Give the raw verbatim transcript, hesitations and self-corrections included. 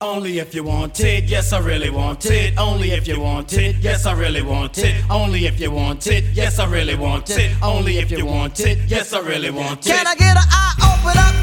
Only if you want it, yes I really want it. Only if you want it, yes I really want it. Only if you want it, yes I really want it. Only if you want it, yes I really want it. Can I get an eye open up?